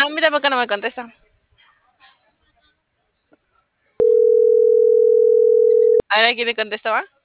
mira por qué no me contesta. Ahora quién le contesta, ¿va?